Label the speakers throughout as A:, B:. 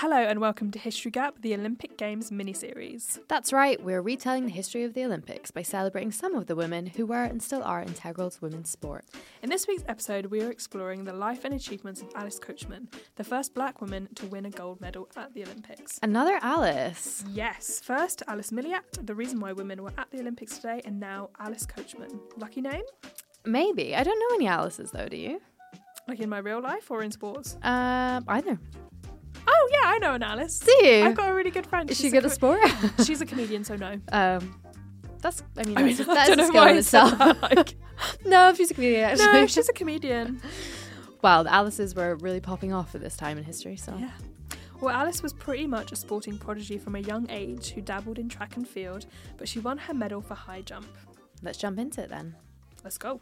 A: Hello and welcome to History Gap, the Olympic Games mini-series.
B: That's right, we're retelling the history of the Olympics by celebrating some of the women who were and still are integral to women's sport.
A: In this week's episode, we are exploring the life and achievements of Alice Coachman, the first black woman to win a gold medal at the Olympics.
B: Another Alice.
A: Yes, first Alice Milliat, the reason why women were at the Olympics today, and now Alice Coachman. Lucky name?
B: Maybe. I don't know any Alices though, do you?
A: Like in my real life or in sports?
B: Either.
A: Oh yeah, I know an Alice.
B: Do you?
A: I've got a really good friend.
B: Is she good at sport?
A: She's a comedian, so no.
B: That's a
A: don't know
B: skill
A: why
B: in
A: I said
B: itself.
A: that, like-
B: No, she's a comedian actually.
A: No, she's a comedian.
B: Well, the Alices were really popping off at this time in history, so.
A: Yeah. Well, Alice was pretty much a sporting prodigy from a young age who dabbled in track and field, but she won her medal for high jump.
B: Let's jump into it then.
A: Let's go.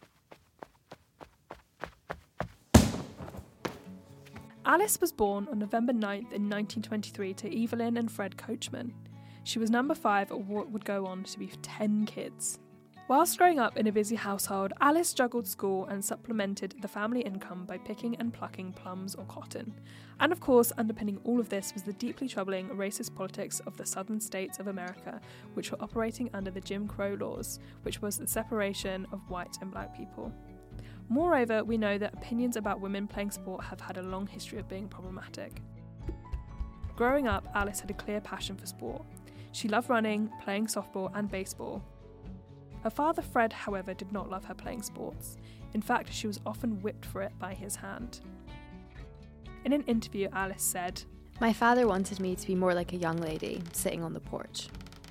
A: Alice was born on November 9th in 1923 to Evelyn and Fred Coachman. She was number 5 of what would go on to be 10 kids. Whilst growing up in a busy household, Alice juggled school and supplemented the family income by picking and plucking plums or cotton. And of course, underpinning all of this was the deeply troubling racist politics of the southern states of America, which were operating under the Jim Crow laws, which was the separation of white and black people. Moreover, we know that opinions about women playing sport have had a long history of being problematic. Growing up, Alice had a clear passion for sport. She loved running, playing softball and baseball. Her father, Fred, however, did not love her playing sports. In fact, she was often whipped for it by his hand. In an interview, Alice said,
B: My father wanted me to be more like a young lady, sitting on the porch.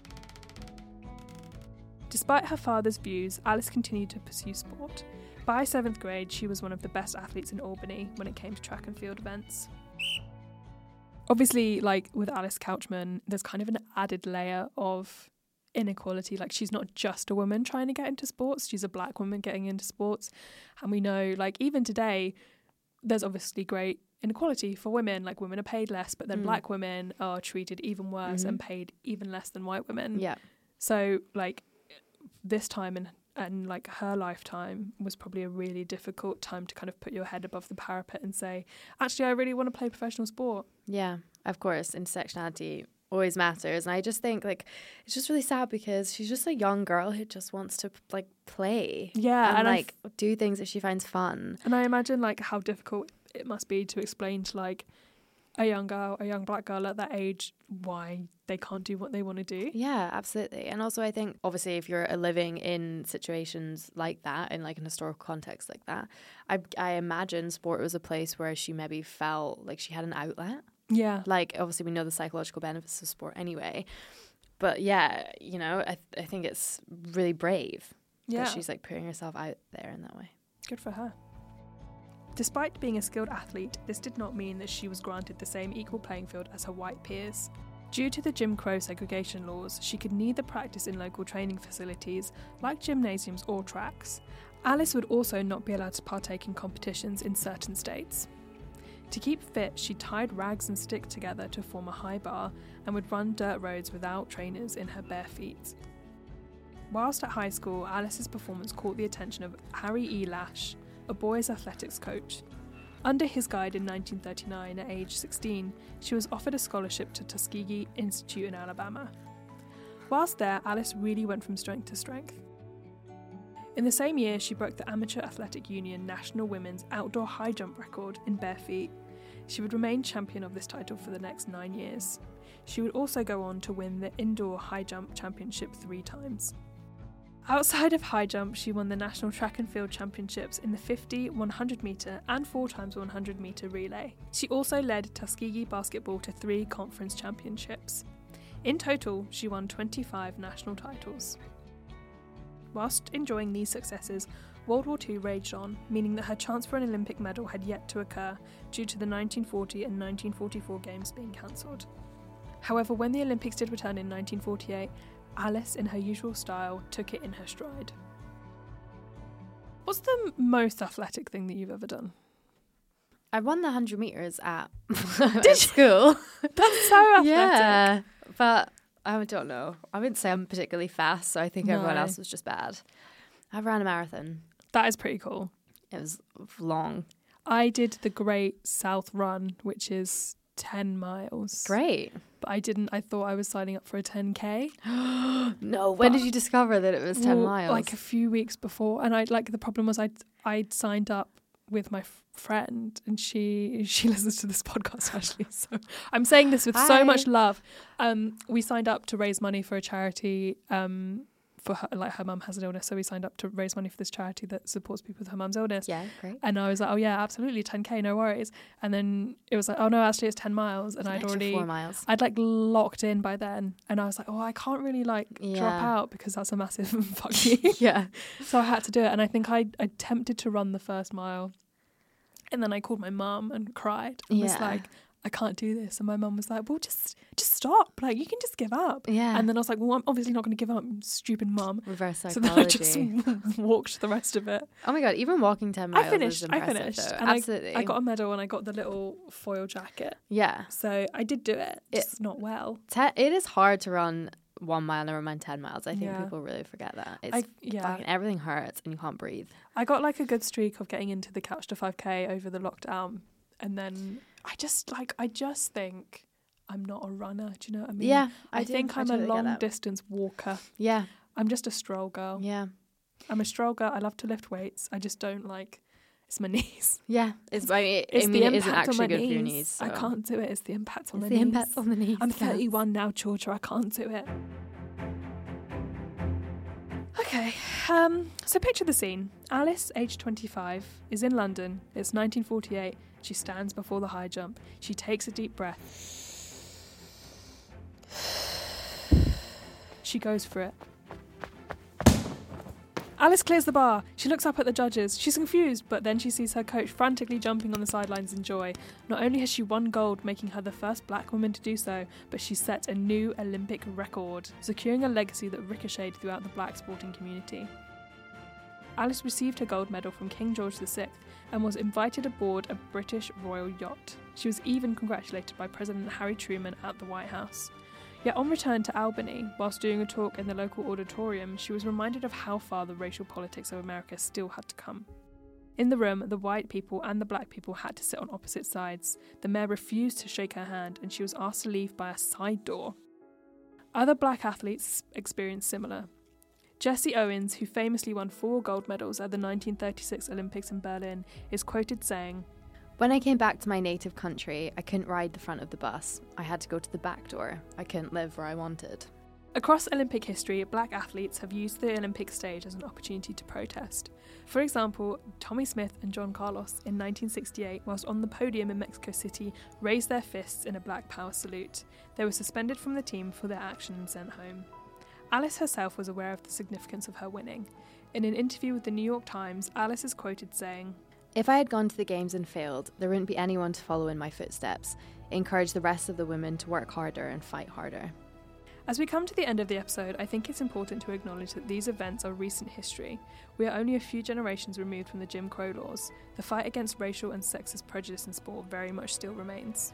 A: Despite her father's views, Alice continued to pursue sport. By 7th grade, she was one of the best athletes in Albany when it came to track and field events. Obviously, like with Alice Coachman, there's kind of an added layer of inequality. Like, she's not just a woman trying to get into sports, she's a black woman getting into sports. And we know, like, even today, there's obviously great inequality for women. Like, women are paid less, but then black women are treated even worse and paid even less than white women.
B: Yeah.
A: So, like, this time and like her lifetime was probably a really difficult time to kind of put your head above the parapet and say, actually, I really want to play professional sport.
B: Yeah, of course, intersectionality always matters. And I just think, like, it's just really sad because she's just a young girl who just wants to, like, play.
A: Yeah.
B: And like, do things that she finds fun.
A: And I imagine, like, how difficult it must be to explain to, like, a young black girl at that age why they can't do what they want to do.
B: Yeah, absolutely. And also I think obviously if you're living in situations like that, in like an historical context like that, I imagine sport was a place where she maybe felt like she had an outlet.
A: Yeah.
B: Like, obviously we know the psychological benefits of sport anyway, but yeah, you know, I think it's really brave that she's like putting herself out there in that way.
A: Good for her. Despite being a skilled athlete, this did not mean that she was granted the same equal playing field as her white peers. Due to the Jim Crow segregation laws, she could neither practice in local training facilities, like gymnasiums or tracks. Alice would also not be allowed to partake in competitions in certain states. To keep fit, she tied rags and sticks together to form a high bar and would run dirt roads without trainers in her bare feet. Whilst at high school, Alice's performance caught the attention of Harry E. Lash, a boys' athletics coach. Under his guide in 1939, at age 16, she was offered a scholarship to Tuskegee Institute in Alabama. Whilst there, Alice really went from strength to strength. In the same year, she broke the Amateur Athletic Union National Women's Outdoor High Jump record in bare feet. She would remain champion of this title for the next 9 years. She would also go on to win the Indoor High Jump Championship 3 times. Outside of high jump, she won the National Track and Field Championships in the 50, 100 metre and 4x100 metre relay. She also led Tuskegee basketball to 3 conference championships. In total, she won 25 national titles. Whilst enjoying these successes, World War II raged on, meaning that her chance for an Olympic medal had yet to occur due to the 1940 and 1944 Games being cancelled. However, when the Olympics did return in 1948, Alice, in her usual style, took it in her stride. What's the most athletic thing that you've ever done?
B: I won the 100 metres at
A: Did
B: school.
A: That's so athletic.
B: Yeah, but I don't know. I wouldn't say I'm particularly fast, so I think everyone else was just bad. I ran a marathon.
A: That is pretty cool.
B: It was long.
A: I did the Great South Run, which is 10 miles.
B: Great.
A: But I thought I was signing up for a 10K.
B: No, when did you discover that it was 10 miles?
A: Like a few weeks before. And the problem was I'd signed up with my friend, and she listens to this podcast actually, so I'm saying this with so much love. We signed up to raise money for a charity for her, like her mum has an illness, so we signed up to raise money for this charity that supports people with her mum's illness.
B: Yeah, great.
A: And I was like, oh yeah, absolutely, 10K, no worries. And then it was like, oh no, actually it's 10 miles, and I'd already
B: 4 miles.
A: I'd like locked in by then, and I was like, oh, I can't really drop out because that's a massive fuck you.
B: Yeah.
A: So I had to do it, and I think I attempted to run the first mile, and then I called my mum and cried and was like, I can't do this. And my mum was like, well, just stop. Like, you can just give up.
B: Yeah.
A: And then I was like, well, I'm obviously not going to give up, stupid mum.
B: Reverse psychology.
A: So then I just walked the rest of it.
B: Oh my God, even walking 10 miles is impressive.
A: I finished.
B: Though.
A: And
B: absolutely.
A: I got a medal, and I got the little foil jacket.
B: Yeah.
A: So I did do it, just not well.
B: It is hard to run 1 mile and run 10 miles. I think people really forget that. It's fucking, everything hurts and you can't breathe.
A: I got like a good streak of getting into the Couch to 5K over the lockdown, and then I just think I'm not a runner. Do you know what I mean?
B: Yeah,
A: I think I'm a long distance walker.
B: Yeah,
A: I'm just a stroll girl.
B: Yeah,
A: I'm a stroll girl. I love to lift weights. I just don't like. It's my knees.
B: Yeah, it's it isn't actually good for your knees. So.
A: I can't do it. It's the impact on the knees.
B: It's the impact on the knees.
A: I'm 31 now, Georgia. I can't do it. Okay, so picture the scene. Alice, aged 25, is in London. It's 1948. She stands before the high jump. She takes a deep breath. She goes for it. Alice clears the bar. She looks up at the judges. She's confused, but then she sees her coach frantically jumping on the sidelines in joy. Not only has she won gold, making her the first black woman to do so, but she set a new Olympic record, securing a legacy that ricocheted throughout the black sporting community. Alice received her gold medal from King George VI and was invited aboard a British royal yacht. She was even congratulated by President Harry Truman at the White House. Yet on return to Albany, whilst doing a talk in the local auditorium, she was reminded of how far the racial politics of America still had to come. In the room, the white people and the black people had to sit on opposite sides. The mayor refused to shake her hand, and she was asked to leave by a side door. Other black athletes experienced similar. Jesse Owens, who famously won 4 gold medals at the 1936 Olympics in Berlin, is quoted saying,
B: "When I came back to my native country, I couldn't ride the front of the bus. I had to go to the back door. I couldn't live where I wanted."
A: Across Olympic history, black athletes have used the Olympic stage as an opportunity to protest. For example, Tommy Smith and John Carlos in 1968, whilst on the podium in Mexico City, raised their fists in a Black Power salute. They were suspended from the team for their action and sent home. Alice herself was aware of the significance of her winning. In an interview with the New York Times, Alice is quoted saying,
B: "If I had gone to the games and failed, there wouldn't be anyone to follow in my footsteps. Encourage the rest of the women to work harder and fight harder."
A: As we come to the end of the episode, I think it's important to acknowledge that these events are recent history. We are only a few generations removed from the Jim Crow laws. The fight against racial and sexist prejudice in sport very much still remains.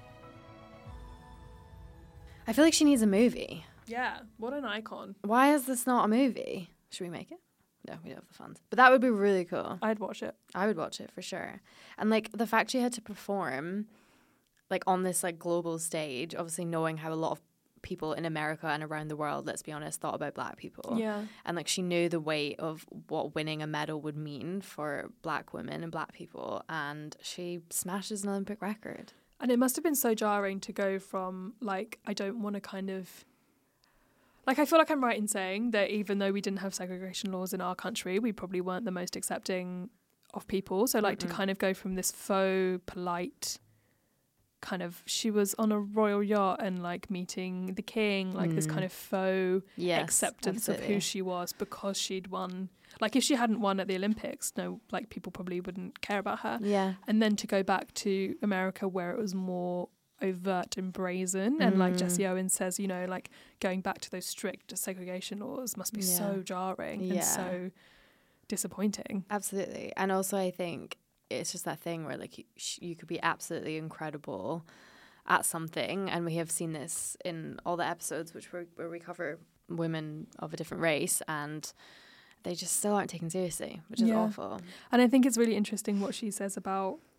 B: I feel like she needs a movie.
A: Yeah, what an icon.
B: Why is this not a movie? Should we make it? No, we don't have the funds. But that would be really cool.
A: I'd watch it.
B: I would watch it for sure. And like the fact she had to perform like on this like global stage, obviously knowing how a lot of people in America and around the world, let's be honest, thought about black people.
A: Yeah.
B: And like she knew the weight of what winning a medal would mean for black women and black people, and she smashes an Olympic record.
A: And it must have been so jarring to go from like, I don't want to kind of like, I feel like I'm right in saying that even though we didn't have segregation laws in our country, we probably weren't the most accepting of people. So like to kind of go from this faux polite kind of, she was on a royal yacht and like meeting the king, like this kind of faux acceptance of who she was because she'd won. Like if she hadn't won at the Olympics, no, like people probably wouldn't care about her.
B: Yeah.
A: And then to go back to America where it was more overt and brazen, and like Jesse Owens says, you know, like going back to those strict segregation laws must be so jarring and so disappointing.
B: Absolutely. And also I think it's just that thing where like you could be absolutely incredible at something, and we have seen this in all the episodes where we cover women of a different race, and they just still aren't taken seriously, which is awful.
A: And I think it's really interesting what she says about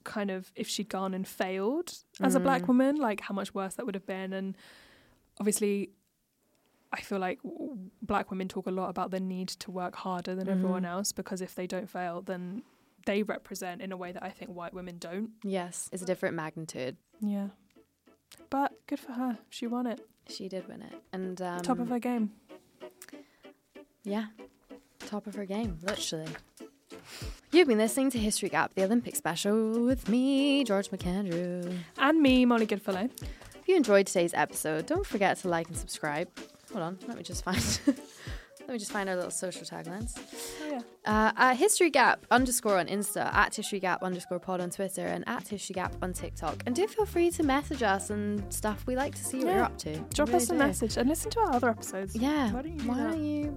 A: kind of if she'd gone and failed as a black woman, like how much worse that would have been. And obviously I feel like black women talk a lot about the need to work harder than everyone else, because if they don't fail, then they represent in a way that I think white women don't.
B: Yes, it's a different magnitude.
A: Yeah. But good for her. She won it.
B: She did win it. And
A: top of her game.
B: Yeah. Top of her game, literally. You've been listening to History Gap, the Olympic special, with me, George McAndrew.
A: And me, Molly Goodfellow.
B: If you enjoyed today's episode, don't forget to like and subscribe. Hold on, let me just find our little social taglines.
A: Oh, yeah.
B: History Gap _ on Insta, at History Gap _pod on Twitter, and at History Gap on TikTok. And do feel free to message us and stuff. We like to see what you're up to.
A: Drop us a message and listen to our other episodes.
B: Yeah.
A: Why don't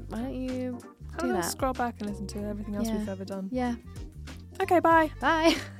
A: you
B: do that?
A: Scroll back and listen to everything else we've ever done.
B: Yeah.
A: Okay, bye.
B: Bye.